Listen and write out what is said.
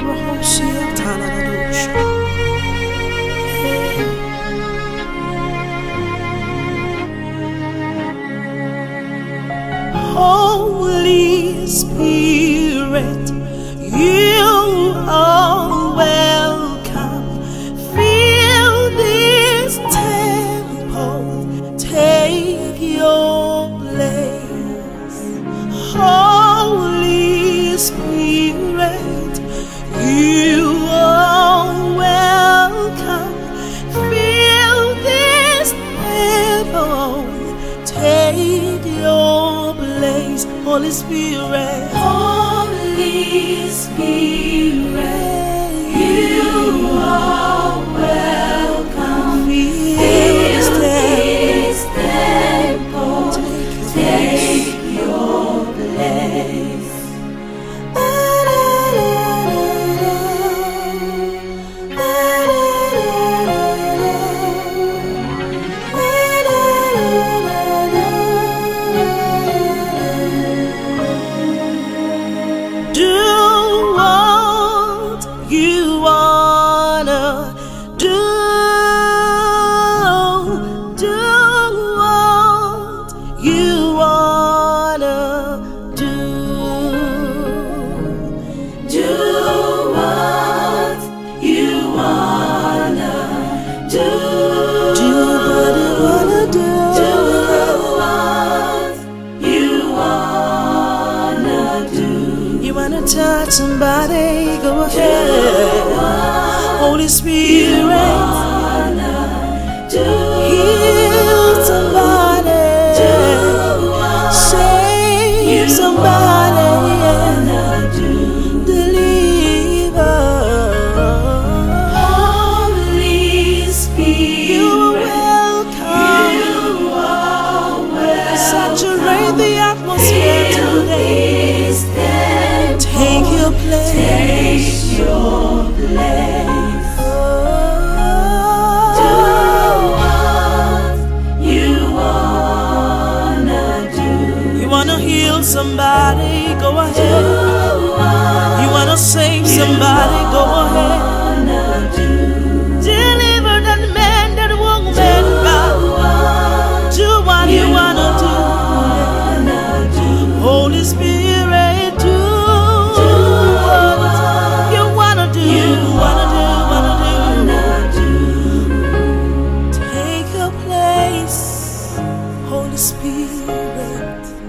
Holy Spirit, you are welcome. Fill this temple, take your place. Holy Spirit, you are welcome. Fill this temple, take your place. Holy Spirit, Holy Spirit, you are welcome. Fill this temple, take your place. do what you wanna do. Do what you wanna do. Do what you wanna do. Do what you wanna do. Do what you wanna do. You wanna touch somebody, go ahead. Holy Spirit, heal somebody, save somebody, deliver. Holy Spirit, You're welcome. you are welcome. Saturate the atmosphere today. Take your place. Take your place. Do what you wanna do. You wanna heal somebody, go ahead. You wanna save somebody, go ahead. Deliver that man, that woman, God. Do what you wanna do. Holy Spirit, do what you wanna do. Wanna do. Take your place, Holy Spirit.